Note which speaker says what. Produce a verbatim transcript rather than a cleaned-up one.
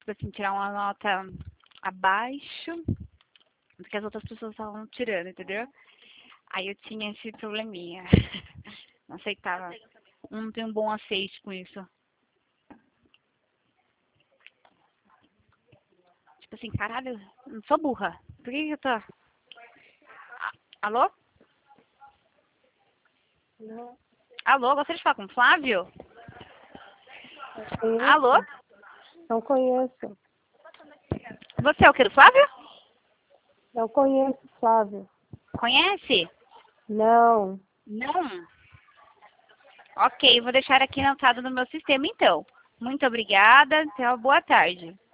Speaker 1: tipo assim, tirar uma nota abaixo do que as outras pessoas estavam tirando, entendeu? Aí eu tinha esse probleminha. Não aceitava. Não tenho um bom aceite com isso. Tipo assim, caralho, eu não sou burra. Por que que eu tô... A- Alô?
Speaker 2: Não,
Speaker 1: Alô, gostaria de falar com o Flávio?
Speaker 2: conheço.
Speaker 1: Alô?
Speaker 2: Não conheço.
Speaker 1: Você é o que do Flávio?
Speaker 2: Não conheço, Flávio.
Speaker 1: Conhece?
Speaker 2: Não.
Speaker 1: Não? Ok, vou deixar aqui anotado no meu sistema então. Muito obrigada, tenha uma boa tarde.